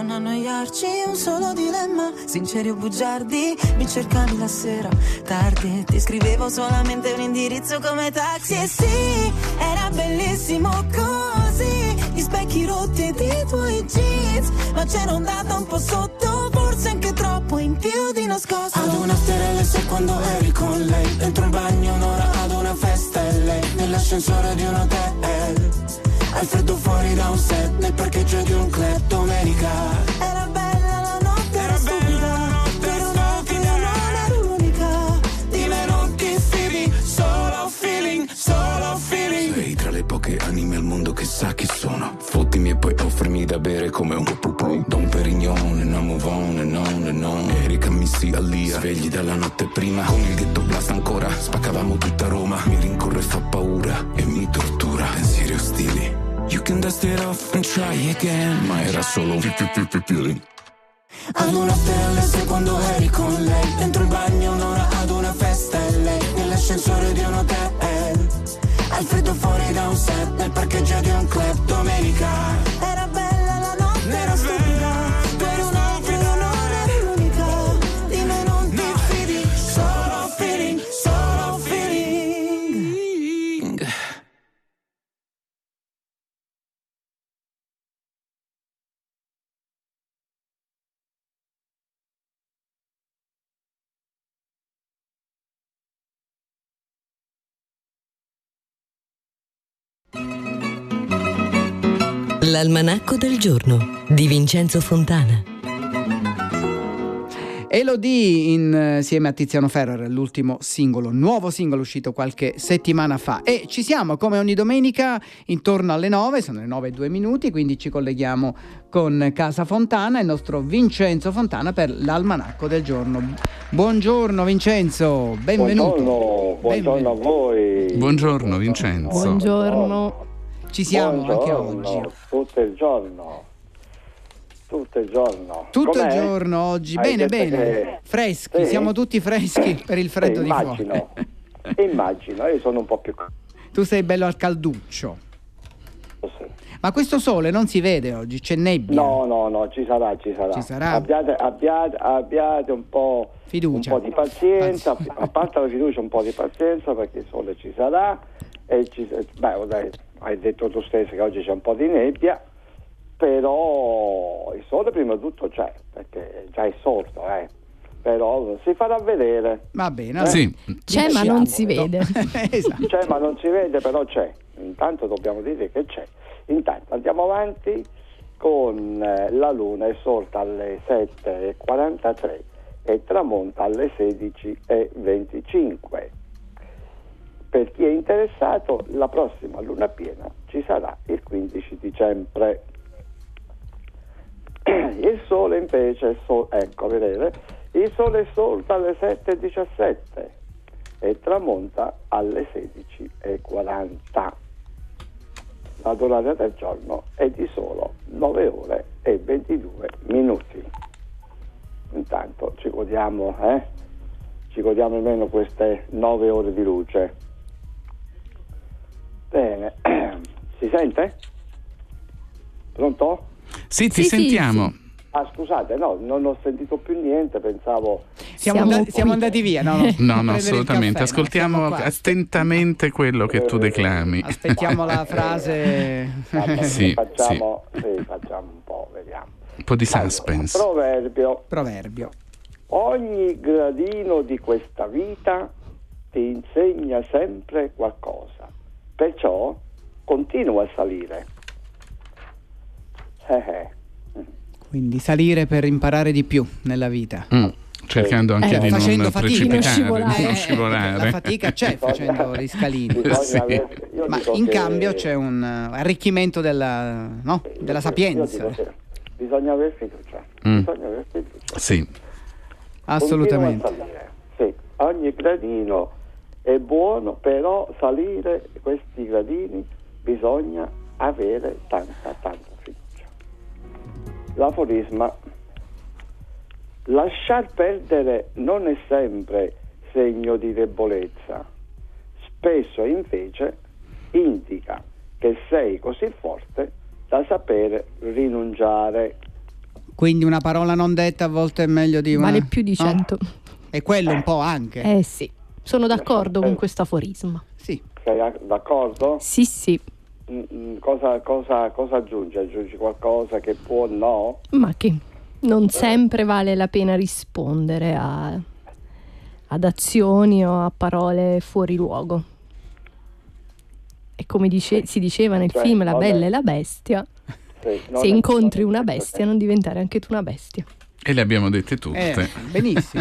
non annoiarci, un solo dilemma, sinceri o bugiardi, mi cercavi la sera tardi, ti scrivevo solamente un indirizzo come taxi. E sì, era bellissimo così, gli specchi rotti dei tuoi jeans, ma c'era ondata un po' sotto, forse anche troppo, in più di nascosto. Ad una LS quando eri con lei, dentro il bagno un'ora ad una festa e lei nell'ascensore di un hotel, al freddo fuori da un set, nel parcheggio di un club domenica. Era bella la notte, era stupida, per un attimo non ero l'unica. Di me non ti fidi, solo feeling, solo feeling. Sei tra le poche anime al mondo che sa chi sono. Fottimi e poi offrimi da bere come un pupù. Don Perignon, no move on and on and on. Erika Missy Alia, svegli dalla notte prima. Con il ghetto blast ancora, spaccavamo tutta Roma. Mi rincorre e fa paura e mi tortura. Pensieri ostili. You can dust it off and try again. Ma era solo un feeling. Ad una LS quando eri con lei, dentro il bagno un'ora ad una festa e lei nell'ascensore di un hotel, al freddo fuori da un set, nel parcheggio di un club domenica. Era bella la notte, era stupida, per un attimo non eri l'unica. Di me non ti fidi, solo feeling, solo feeling. L'almanacco del giorno di Vincenzo Fontana. Elodie insieme a Tiziano Ferro, l'ultimo singolo, nuovo singolo uscito qualche settimana fa, e ci siamo come ogni domenica intorno alle 9, sono le 9:02, quindi ci colleghiamo con Casa Fontana, il nostro Vincenzo Fontana per l'almanacco del giorno. Buongiorno Vincenzo, benvenuto. Buongiorno a voi. Buongiorno Vincenzo. Buongiorno. Ci siamo anche Buongiorno, oggi. Tutto il giorno. Tutto il Com'è? Giorno oggi. Hai Bene, detto bene. che- Freschi, Sì? siamo tutti freschi per il freddo di fuori. Immagino, io sono un po' più Tu sei bello al calduccio. sì. Ma questo sole non si vede oggi, c'è nebbia. No, ci sarà. Ci sarà. Abbiate un po' Fiducia. Un po' di pazienza, a parte la fiducia, un po' di pazienza, perché il sole ci sarà e hai detto tu stesso che oggi c'è un po' di nebbia, però il sole prima di tutto c'è, perché già è sorto, però si farà vedere. Va bene, Sì. C'è ma non si vede. Esatto. C'è ma non si vede, però c'è. Intanto dobbiamo dire che c'è. Intanto andiamo avanti con la luna è sorta alle 7:43 e tramonta alle 16:25. Per chi è interessato, la prossima luna piena ci sarà il 15 dicembre. Il sole invece ecco, vedete, il sole è sorto alle 7:17 e tramonta alle 16:40. La durata del giorno è di solo 9 ore e 22 minuti. Intanto ci godiamo almeno queste 9 ore di luce. Bene, si sente? Pronto? Sì, ti sentiamo. Sì. Ah, scusate, no, non ho sentito più niente, pensavo... Siamo andati via, no, No, prendere il assolutamente. caffè, no, Ascoltiamo siamo qua. attentamente quello che tu declami. Aspettiamo la frase. Sì, facciamo un po', vediamo. Un po' di suspense. Proverbio. Ogni gradino di questa vita ti insegna sempre qualcosa, perciò continua a salire. Quindi salire per imparare di più nella vita. Cercando anche di facendo non fatica, precipitare, di non scivolare. La fatica c'è facendo gli scalini. Sì. Ma in cambio c'è un arricchimento della sapienza. Bisogna aver fiducia. Sì. Assolutamente. Continua a salire. Sì, ogni gradino è buono, però salire questi gradini bisogna avere tanta fiducia. L'aforisma: lasciar perdere non è sempre segno di debolezza, spesso invece indica che sei così forte da sapere rinunciare. Quindi una parola non detta a volte è meglio di una... Vale più di 100. E quello un po' anche. Sì, sono d'accordo con questo aforisma. Sì. Sei d'accordo? Sì. Cosa aggiungi? Aggiungi qualcosa che può no? Ma che non sempre vale la pena rispondere ad azioni o a parole fuori luogo. E come si diceva nel film La Bella e la Bestia, se incontri una bestia non diventare anche tu una bestia. E le abbiamo dette tutte. Benissimo.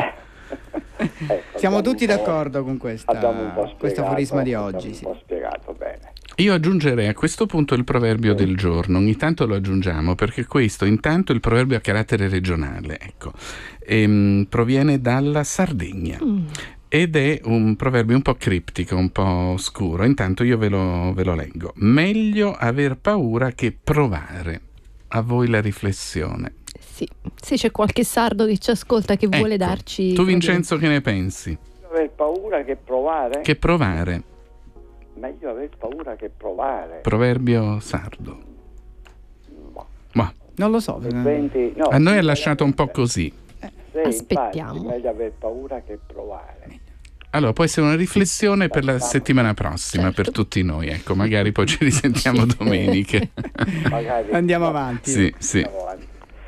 Siamo tutti d'accordo con questo aforisma di oggi. Un po' spiegato bene. Io aggiungerei a questo punto il proverbio del giorno. Ogni tanto lo aggiungiamo perché questo, intanto, il proverbio a carattere regionale, ecco, proviene dalla Sardegna. Ed è un proverbio un po' criptico, un po' oscuro. Intanto io ve lo leggo. Meglio aver paura che provare. A voi la riflessione. Sì, se c'è qualche sardo che ci ascolta che vuole darci... Tu Vincenzo che ne pensi? Meglio aver paura che provare? Che provare. Meglio aver paura che provare. Proverbio sardo. Ma. Non lo so. A noi è lasciato un po' così. Aspettiamo. Infatti, meglio aver paura che provare. Allora, può essere una riflessione per la settimana prossima, certo, per tutti noi, ecco, magari poi ci risentiamo domeniche. Andiamo avanti. Sì. Andiamo avanti.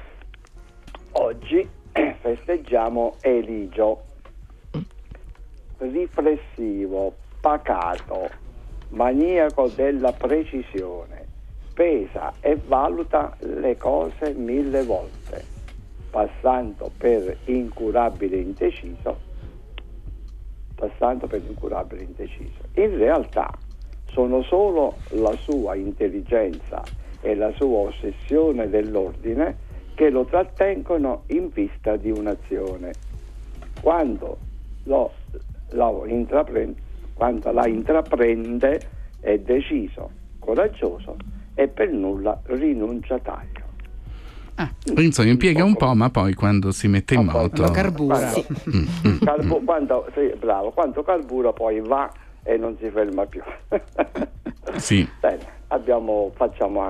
Oggi festeggiamo Eligio, riflessivo, pacato, maniaco della precisione, pesa e valuta le cose 1000 volte, passando per incurabile indeciso. In realtà sono solo la sua intelligenza e la sua ossessione dell'ordine che lo trattengono in vista di un'azione. Quando la intraprende è deciso, coraggioso e per nulla rinunciatario. Insomma, impiega un po', ma poi quando si mette in moto lo carbura. Quando carbura poi va e non si ferma più. Sì. Bene, facciamo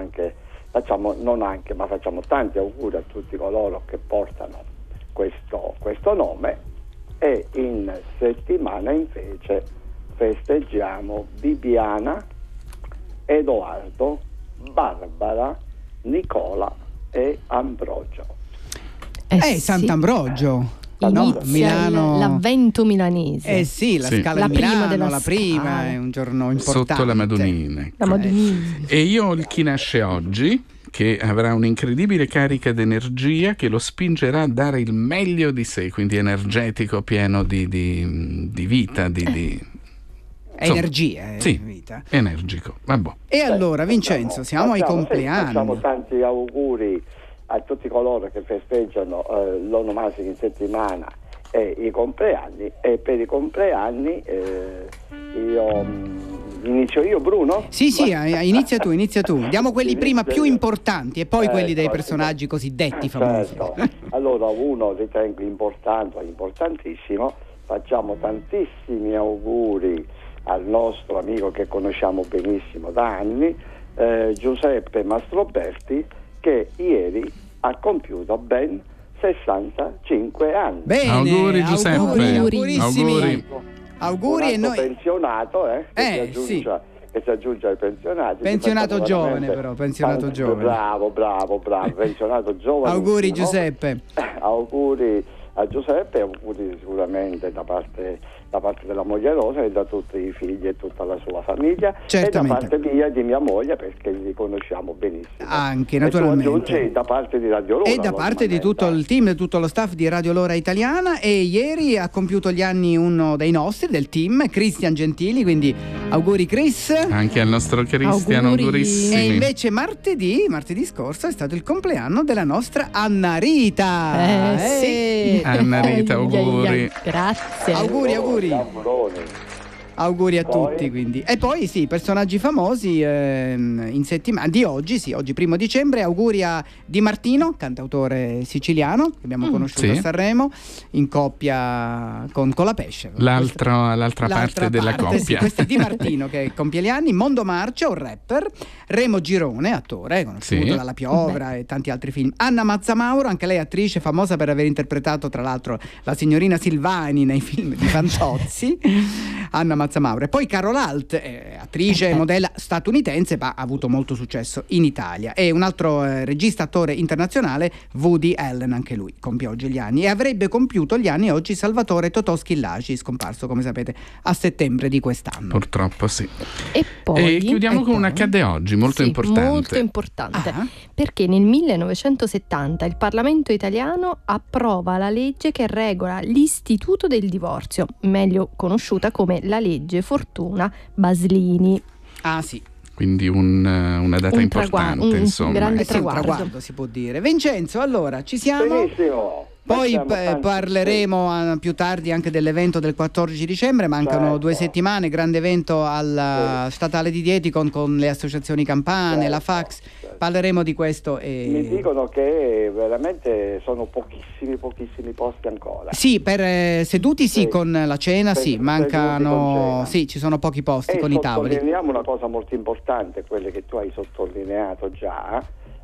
tanti auguri a tutti coloro che portano questo nome, e in settimana invece festeggiamo Bibiana, Edoardo, Barbara, Nicola e Ambrogio. Sant'Ambrogio. Milano, l'avvento milanese. Sì, la Scala di Milano, prima la prima, è un giorno importante. Sotto la Madonnina. La Madonnina. E io ho il chi nasce oggi, che avrà un'incredibile carica d'energia che lo spingerà a dare il meglio di sé, quindi energetico, pieno di vita, energia, sì, vita. Energico. Vabbè. E allora, Vincenzo, siamo ai compleanni. Facciamo tanti auguri a tutti coloro che festeggiano l'onomastica in settimana e i compleanni. E per i compleanni inizio io, Bruno? Sì, inizia tu. Diamo quelli prima più importanti e poi quelli dei personaggi cosiddetti famosi. Certo. Allora, uno ritengo importantissimo. Facciamo tantissimi auguri al nostro amico che conosciamo benissimo da anni, Giuseppe Mastroberti, che ieri ha compiuto ben 65 anni. Bene, auguri Giuseppe. Auguri e noi pensionato, che si aggiunge ai pensionati. Pensionato giovane però, giovane. Bravo, pensionato giovane. Auguri Giuseppe. Auguri a Giuseppe, auguri sicuramente da parte della moglie Rosa e da tutti i figli e tutta la sua famiglia. Certamente. E da parte mia e di mia moglie, perché li conosciamo benissimo. Anche naturalmente. E da parte di Radio Lora. E da parte di tutto il team, di tutto lo staff di Radio Lora Italiana. E ieri ha compiuto gli anni uno dei nostri, del team, Cristian Gentili, quindi auguri Chris. Anche al nostro Cristian, augurissimi. E invece martedì scorso è stato il compleanno della nostra Anna Rita. Sì. Anna Rita, auguri. Grazie. Auguri. Auguri a Poi? tutti, quindi. E poi sì, personaggi famosi in settimana di oggi, sì, oggi 1 dicembre, auguri a Di Martino, cantautore siciliano, che abbiamo conosciuto a Sanremo, in coppia con Colapesce. L'altra parte della coppia. Sì, questo è Di Martino che compie gli anni, Mondo Marcia, un rapper, Remo Girone, attore, conosciuto dalla Piovra e tanti altri film, Anna Mazzamauro, anche lei attrice famosa per aver interpretato tra l'altro la signorina Silvani nei film di Fantozzi, Anna Mazzamauro. E poi Carol Alt, attrice e modella statunitense, ma ha avuto molto successo in Italia. E un altro regista, attore internazionale, Woody Allen, anche lui compie oggi gli anni. E avrebbe compiuto gli anni oggi Salvatore Totò Schillaci, scomparso come sapete a settembre di quest'anno. Purtroppo sì. E poi chiudiamo con un accade oggi molto importante. Molto importante, perché nel 1970 il Parlamento italiano approva la legge che regola l'istituto del divorzio, meglio conosciuta come la legge Fortuna Baslini. Ah sì. Quindi una data importante, insomma. Un grande Un traguardo, si può dire. Vincenzo, allora, ci siamo? Benissimo. Poi parleremo più tardi anche dell'evento del 14 dicembre, mancano 2 settimane, grande evento al Statale di Dieticon con le associazioni campane, la Fax, parleremo di questo. Mi dicono che veramente sono pochissimi posti ancora. Sì, per seduti con la cena, mancano, ci sono pochi posti con i tavoli. Sottolineiamo una cosa molto importante, quelle che tu hai sottolineato già,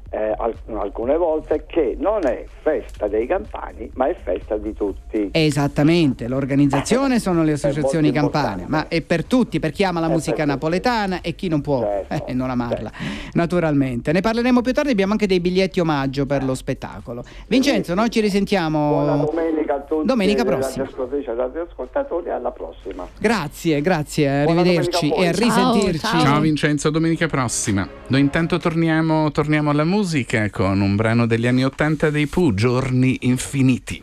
alcune volte, che non è festa dei campani ma è festa di tutti. Esattamente, l'organizzazione sono le associazioni campane, ma è per tutti, per chi ama la musica napoletana e chi non può non amarla, naturalmente. Ne parleremo più tardi, abbiamo anche dei biglietti omaggio per lo spettacolo. Vincenzo, noi ci risentiamo buona domenica a tutti, domenica prossima. Ascoltatori, alla prossima. Grazie, arrivederci e a risentirci. Ciao Vincenzo, domenica prossima. Noi intanto torniamo alla musica con un brano degli anni '80 dei Pooh, Giorni infiniti.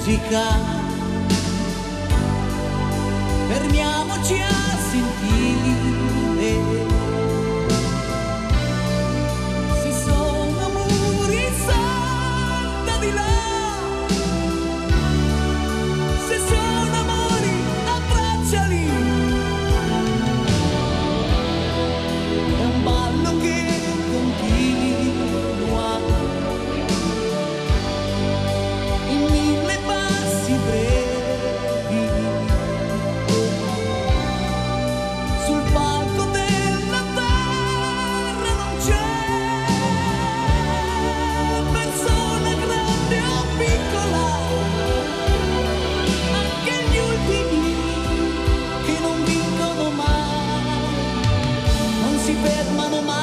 musica, fermiamoci a sentire se sono muri salta di là, se sono amori abbracciali, è un ballo che continua in mille passi brevi sul palco della terra. Non c'è persona grande o piccola, anche gli ultimi che non vincono mai, non si fermano mai.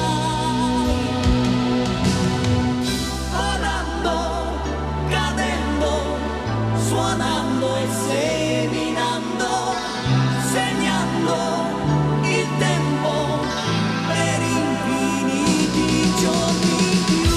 Volando, cadendo, suonando e seminando, segnando il tempo per infiniti giorni più.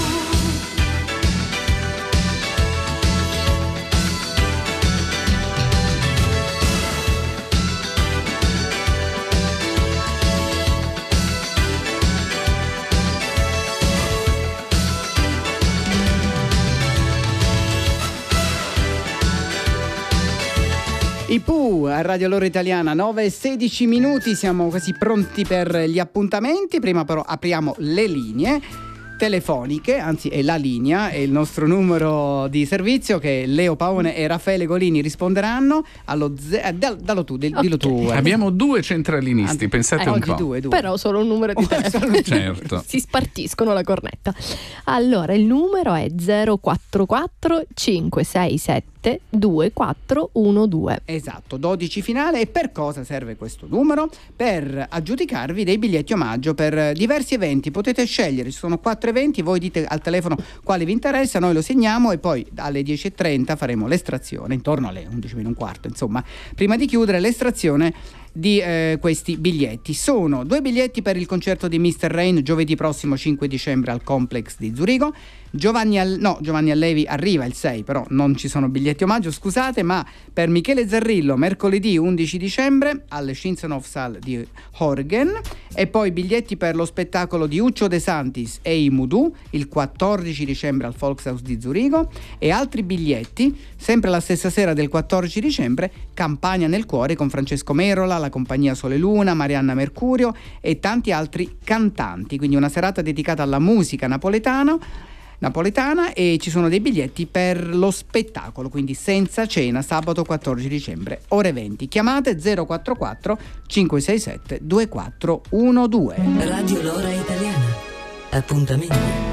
I Pooh a Radio Loro Italiana, 9:16 minuti, siamo quasi pronti per gli appuntamenti. Prima però apriamo le linee telefoniche, anzi è la linea, è il nostro numero di servizio che Leo Paone e Raffaele Golini risponderanno allo dillo tu. Abbiamo due centralinisti, pensate un po'. Due. Però solo un numero di telefono. Certo. Si spartiscono la cornetta. Allora, il numero è 044 567 2412. Esatto, 12 finale. E per cosa serve questo numero? Per aggiudicarvi dei biglietti omaggio per diversi eventi. Potete scegliere, ci sono 4 eventi, voi dite al telefono quale vi interessa, noi lo segniamo e poi alle 10:30 faremo l'estrazione, intorno alle 11:15, insomma, prima di chiudere l'estrazione di questi biglietti. Sono 2 biglietti per il concerto di Mr. Rain giovedì prossimo 5 dicembre al Complex di Zurigo. Giovanni Allevi arriva il 6, però non ci sono biglietti omaggio, scusate, ma per Michele Zarrillo mercoledì 11 dicembre alle Schinzenhofsaal di Horgen, e poi biglietti per lo spettacolo di Uccio De Santis e i Mudu il 14 dicembre al Volkshaus di Zurigo, e altri biglietti sempre la stessa sera del 14 dicembre Campagna nel cuore con Francesco Merola, la compagnia Sole Luna, Marianna Mercurio e tanti altri cantanti, quindi una serata dedicata alla musica napoletana, e ci sono dei biglietti per lo spettacolo, quindi senza cena, sabato 14 dicembre ore 20. Chiamate 044 567 2412. Radio Lora Italiana. Appuntamento.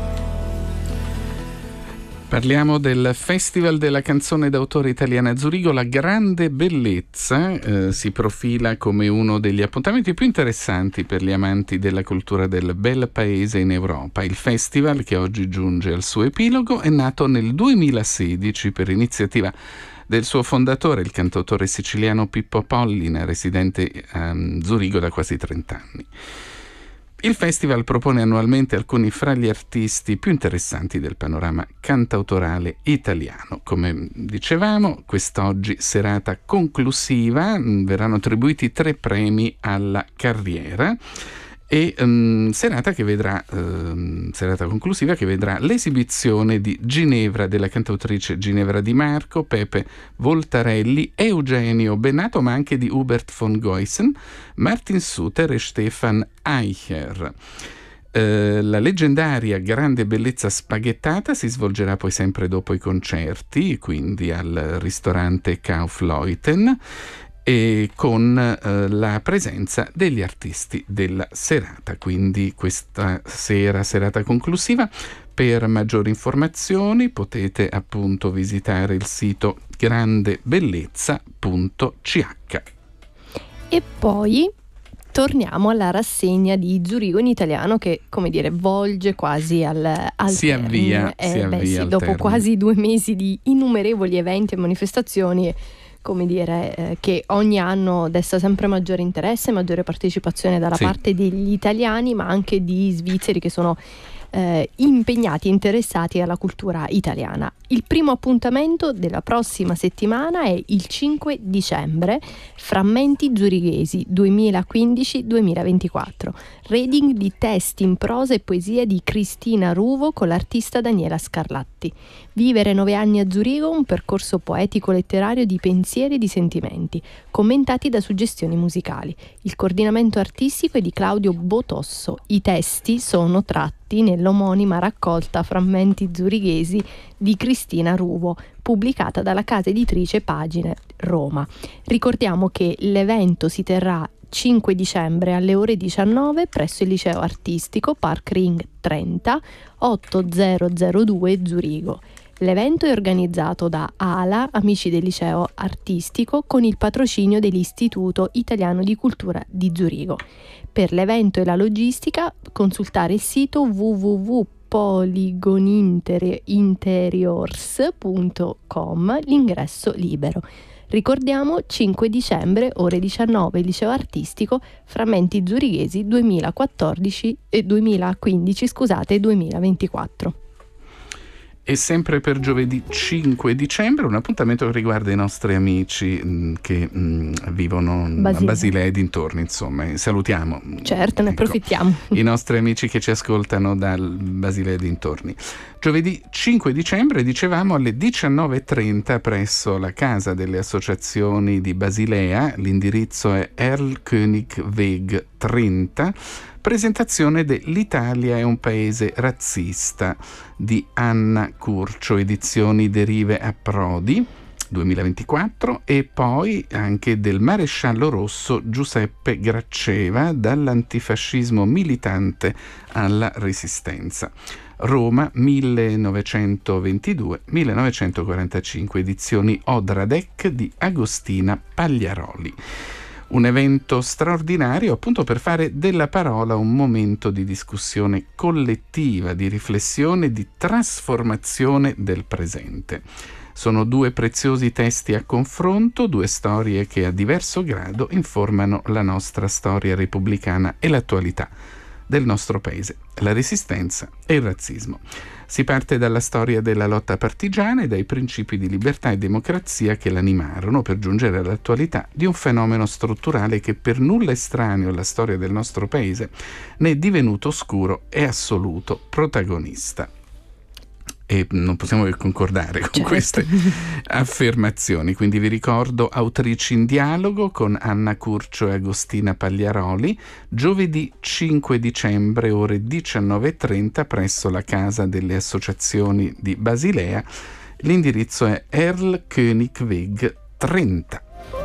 Parliamo del Festival della canzone d'autore italiana a Zurigo. La grande bellezza si profila come uno degli appuntamenti più interessanti per gli amanti della cultura del bel paese in Europa. Il festival, che oggi giunge al suo epilogo, è nato nel 2016 per iniziativa del suo fondatore, il cantautore siciliano Pippo Pollina, residente a Zurigo da quasi 30 anni. Il festival propone annualmente alcuni fra gli artisti più interessanti del panorama cantautorale italiano. Come dicevamo, quest'oggi serata conclusiva, verranno attribuiti 3 premi alla carriera, e serata conclusiva che vedrà l'esibizione di Ginevra, della cantautrice Ginevra Di Marco, Pepe Voltarelli, Eugenio Bennato, ma anche di Hubert von Goysen, Martin Suter e Stefan Eicher. La leggendaria grande bellezza spaghettata si svolgerà poi sempre dopo i concerti, quindi al ristorante Kaufleuten, e con la presenza degli artisti della serata. Quindi questa serata conclusiva. Per maggiori informazioni potete appunto visitare il sito grandebellezza.ch. E poi torniamo alla rassegna di Zurigo in italiano, che, come dire, volge quasi al si avvia al dopo termine. quasi 2 mesi di innumerevoli eventi e manifestazioni, come dire, che ogni anno desta sempre maggiore interesse, maggiore partecipazione dalla parte degli italiani, ma anche di svizzeri che sono impegnati e interessati alla cultura italiana. Il primo appuntamento della prossima settimana è il 5 dicembre, Frammenti zurighesi 2015-2024, reading di testi in prosa e poesia di Cristina Ruvo con l'artista Daniela Scarlatti. Vivere 9 anni a Zurigo, un percorso poetico-letterario di pensieri e di sentimenti, commentati da suggestioni musicali. Il coordinamento artistico è di Claudio Botosso. I testi sono tratti nell'omonima raccolta Frammenti zurighesi di Cristina Ruvo, pubblicata dalla casa editrice Pagine Roma. Ricordiamo che l'evento si terrà 5 dicembre alle ore 19 presso il liceo artistico Park Ring 30 8002 Zurigo. L'evento è organizzato da ALA, Amici del Liceo Artistico, con il patrocinio dell'Istituto Italiano di Cultura di Zurigo. Per l'evento e la logistica consultare il sito www.polygoninteriors.com, l'ingresso libero. Ricordiamo 5 dicembre, ore 19, Liceo Artistico, Frammenti zurighesi 2015 e 2024. E sempre per giovedì 5 dicembre un appuntamento che riguarda i nostri amici che vivono a Basilea e dintorni, insomma. Salutiamo. Certo, ne approfittiamo. I nostri amici che ci ascoltano dal Basilea e dintorni. Giovedì 5 dicembre, dicevamo, alle 19:30 presso la Casa delle Associazioni di Basilea, l'indirizzo è Erlkönigweg 30, presentazione dell'Italia è un paese razzista di Anna Curcio, edizioni Derive a Prodi 2024, e poi anche del maresciallo rosso Giuseppe Gracceva, dall'antifascismo militante alla resistenza. Roma 1922-1945, edizioni Odradek di Agostina Pagliaroli. Un evento straordinario appunto per fare della parola un momento di discussione collettiva, di riflessione, di trasformazione del presente. Sono 2 preziosi testi a confronto, 2 storie che a diverso grado informano la nostra storia repubblicana e l'attualità del nostro paese, la resistenza e il razzismo. Si parte dalla storia della lotta partigiana e dai principi di libertà e democrazia che l'animarono, per giungere all'attualità di un fenomeno strutturale che per nulla estraneo alla storia del nostro paese ne è divenuto oscuro e assoluto protagonista. E non possiamo che concordare con queste affermazioni. Quindi vi ricordo Autrici in dialogo con Anna Curcio e Agostina Pagliaroli, giovedì 5 dicembre ore 19:30 presso la Casa delle Associazioni di Basilea. L'indirizzo è Erlkönigweg 30.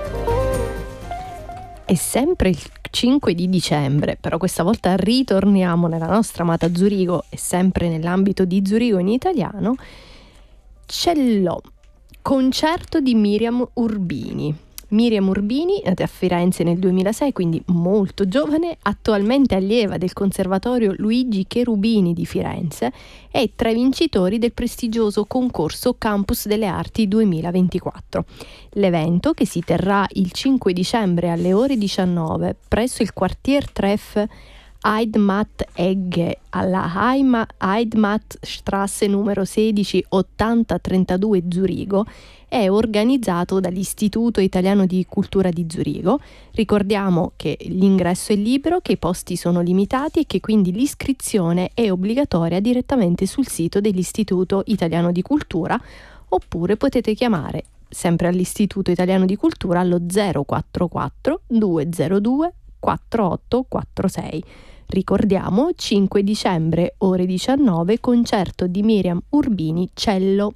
È sempre il 5 di dicembre, però questa volta ritorniamo nella nostra amata Zurigo e sempre nell'ambito di Zurigo in italiano. Cello, concerto di Miriam Urbini. Miriam Urbini, nata a Firenze nel 2006, quindi molto giovane, attualmente allieva del Conservatorio Luigi Cherubini di Firenze, è tra i vincitori del prestigioso concorso Campus delle Arti 2024. L'evento, che si terrà il 5 dicembre alle ore 19 presso il quartier Treff Heidmatt Egge alla Heidmattstraße numero 16 8032 Zurigo, è organizzato dall'Istituto Italiano di Cultura di Zurigo. Ricordiamo che l'ingresso è libero, che i posti sono limitati e che quindi l'iscrizione è obbligatoria direttamente sul sito dell'Istituto Italiano di Cultura, oppure potete chiamare sempre all'Istituto Italiano di Cultura allo 044 202 4846. Ricordiamo 5 dicembre ore 19, concerto di Miriam Urbini, cello.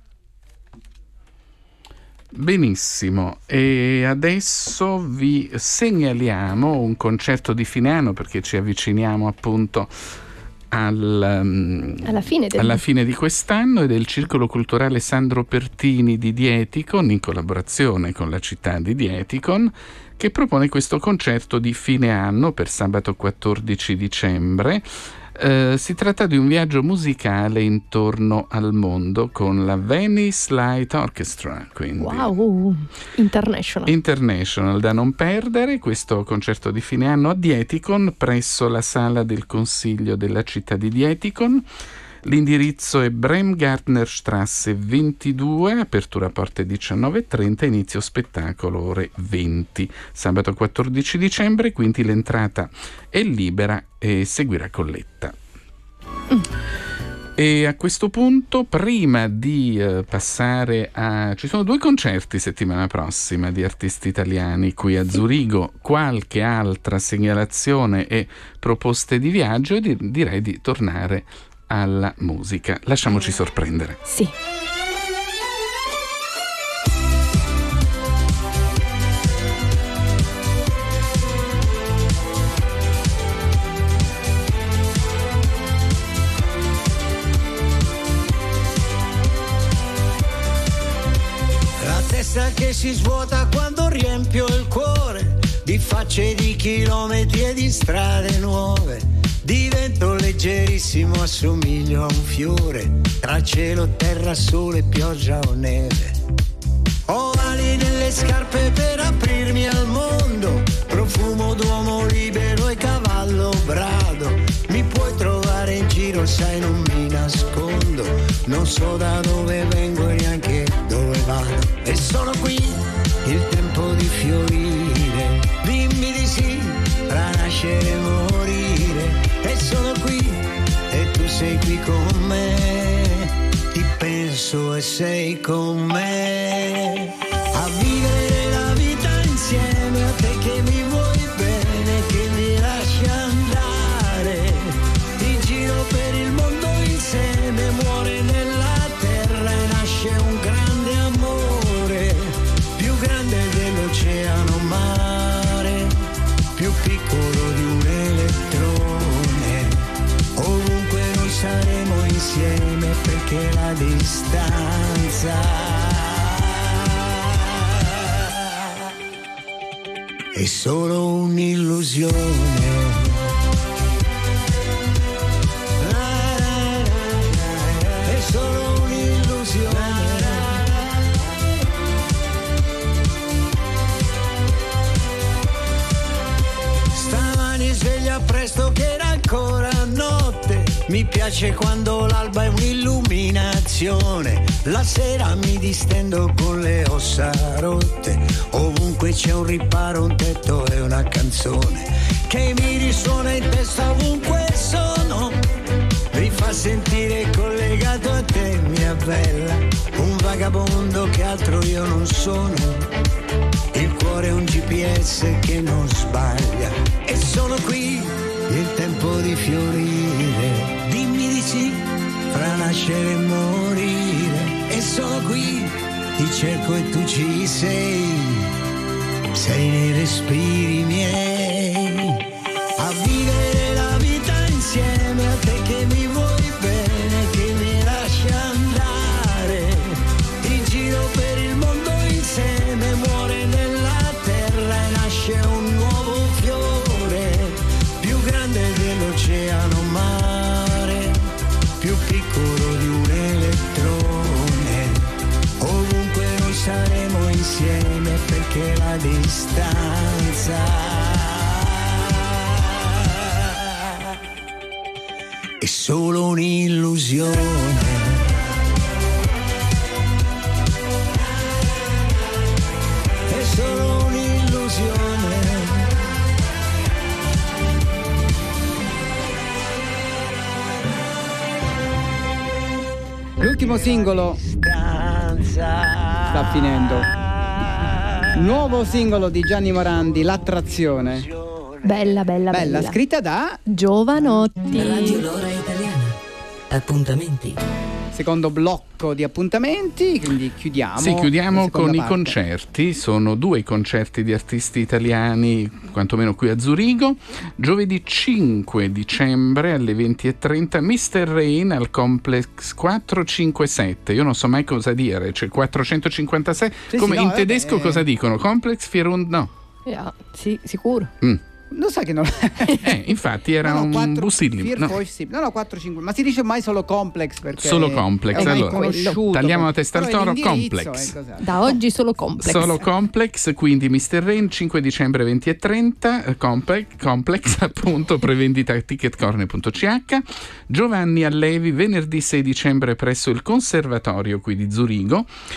Benissimo, e adesso vi segnaliamo un concerto di fine anno, perché ci avviciniamo appunto alla fine di quest'anno, ed è il Circolo Culturale Sandro Pertini di Dieticon, in collaborazione con la città di Dieticon, che propone questo concerto di fine anno per sabato 14 dicembre Si tratta di un viaggio musicale intorno al mondo con la Venice Light Orchestra, quindi wow, international da non perdere. Questo concerto di fine anno a Dietikon presso la sala del Consiglio della città di Dietikon. L'indirizzo è Bremgartnerstrasse 22, apertura porte 19:30, inizio spettacolo ore 20, sabato 14 dicembre, quindi l'entrata è libera e seguirà colletta. E a questo punto, prima di passare a... ci sono 2 concerti settimana prossima di artisti italiani qui a Zurigo, qualche altra segnalazione e proposte di viaggio, e direi di tornare alla musica. Lasciamoci sorprendere. Sì. La testa che si svuota quando riempio il cuore di facce, di chilometri e di strade nuove. Divento leggerissimo, assomiglio a un fiore, tra cielo, terra, sole, pioggia o neve. Ho ali nelle scarpe per aprirmi al mondo, profumo d'uomo libero e cavallo brado. Mi puoi trovare in giro, sai, non mi nascondo, non so da dove vengo e neanche dove vado. E sono qui, il tempo di fiorire, dimmi di sì, tra nascere e morire. E sono qui, e tu sei qui con me, ti penso e sei con me, a vivere la vita insieme a te che mi vuoi bene, che mi lasci andare, in giro per il mondo insieme, muore nella terra e nasce un grande amore, più grande dell'oceano mare, più piccolo di un elettrone. Ovunque noi saremo insieme perché la distanza è solo un'illusione. È solo un'illusione. Stamani sveglia presto che era ancora notte. Mi piace quando l'alba è un'illuminazione. La sera mi distendo con le ossa rotte. Ovunque c'è un riparo, un tetto e una canzone che mi risuona in testa ovunque sono. Mi fa sentire collegato a te, mia bella. Un vagabondo che altro io non sono. Il cuore è un GPS che non sbaglia. E sono qui, il tempo di fiorire. Dimmi di sì, fra nascere e morire. E sono qui, ti cerco e tu ci sei. Sei nei respiri miei. A vivere la vita insieme a te che mi vuoi bene, che mi lasci andare. In giro per il mondo insieme, muore nella terra e nasce un nuovo fiore, più grande dell'oceano mare, più piccolo di un elettrone. Ovunque noi saremo insieme perché la distanza è solo un'illusione. È solo un'illusione. L'ultimo singolo sta finendo. Nuovo singolo di Gianni Morandi, L'attrazione. Bella, bella, bella. Scritta da Giovanotti. Radio Lora Italiana. Appuntamenti. Secondo blocco di appuntamenti, quindi chiudiamo. Sì, chiudiamo con i parte. concerti. Sono 2 i concerti di artisti italiani, quantomeno qui a Zurigo. Giovedì 5 dicembre alle 20:30 Mr. Rain al Complex 457. Io non so mai cosa dire, cioè 456. Sì, come sì, no, in tedesco vabbè. cosa dicono? Complex 4... no. Sì, sicuro. Non sa che non. Infatti era un busillimo. No, 4-5. Ma si dice mai solo complex? Perché solo complex. Allora, tagliamo la testa al toro. Complex. Da oggi solo complex. Solo complex, quindi Mr. Rain 5 dicembre 20:30, complex appunto, prevendita a ticketcorner.ch. Giovanni Allevi venerdì 6 dicembre presso il Conservatorio qui di Zurigo.